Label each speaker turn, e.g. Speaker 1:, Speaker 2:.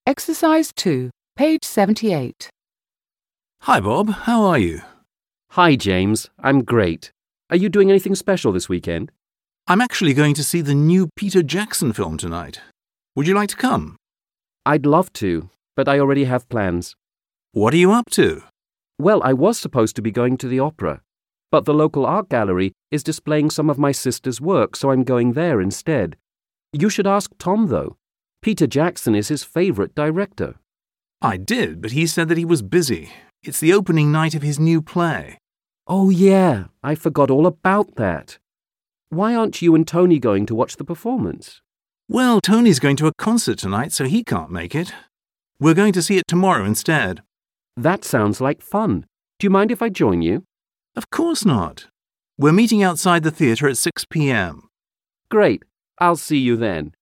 Speaker 1: Exercise 2, page 78.
Speaker 2: Hi, Bob. How are you?
Speaker 3: Hi, James. I'm great. Are you doing anything special this weekend?
Speaker 2: I'm actually going to see the new Peter Jackson film tonight. Would you like to come?
Speaker 3: I'd love to, but I already have plans.
Speaker 2: What are you up to?
Speaker 3: Well, I was supposed to be going to the opera, but the local art gallery is displaying some of my sister's work, so I'm going there instead. You should ask Tom, though. Peter Jackson is his favourite director.
Speaker 2: I did, but he said that he was busy. It's the opening night of his new play.
Speaker 3: Oh, yeah, I forgot all about that. Why aren't you and Tony going to watch the performance?
Speaker 2: Well, Tony's going to a concert tonight, so he can't make it. We're going to see it tomorrow instead.
Speaker 3: That sounds like fun. Do you mind if I join you?
Speaker 2: Of course not. We're meeting outside the theatre at 6 p.m.
Speaker 3: Great. I'll see you then.